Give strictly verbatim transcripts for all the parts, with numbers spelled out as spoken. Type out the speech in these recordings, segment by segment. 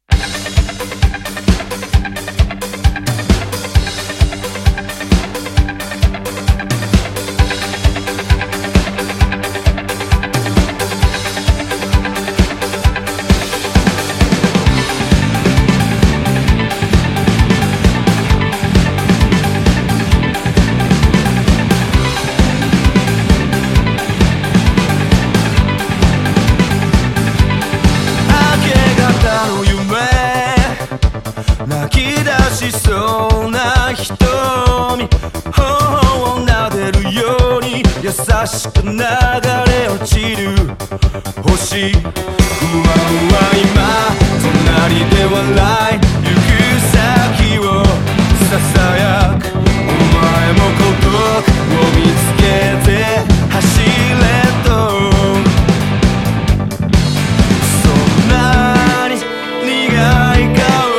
泣き出しそうな瞳、頬を撫でるように優しく流れ落ちる星、不安は今隣で笑い行く先をささやく、お前も孤独を見つけて走れと、そんなに苦い顔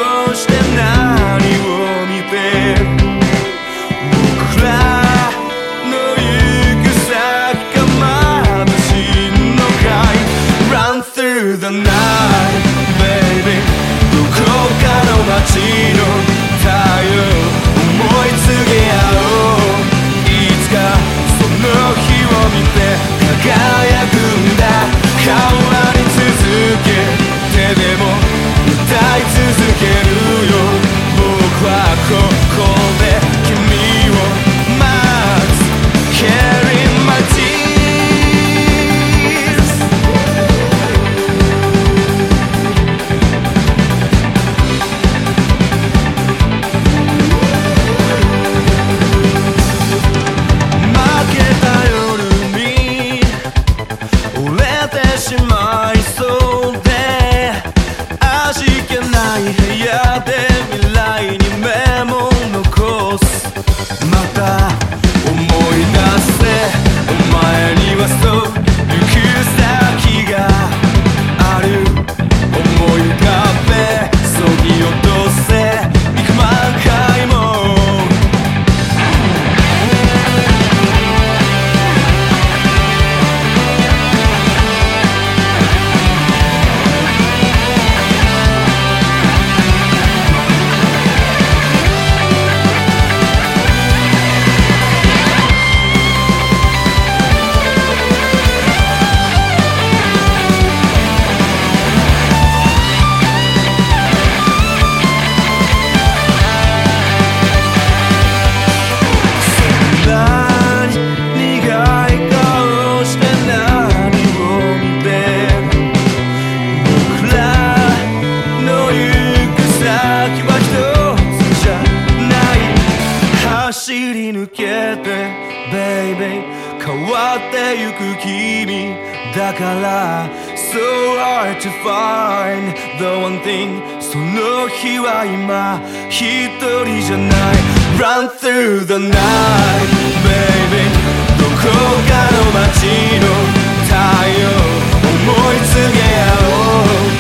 Through the night, baby どこかの街の太陽思い告げ合おう、いつかその日を見て輝くんだ、変わり続けてでも歌い続けるよ、僕はここで君を待つ Carry my tearsしまいそうで味気ない部屋で未来にメモを残す、また思い出せお前にはそう行く先がある、思い浮かべそぎ落とせ幾万回も走り抜けて Baby 変わってゆく君だから So hard to find the one thing その日は今一人じゃない Run through the night Baby どこかの街の太陽思い告げ合おう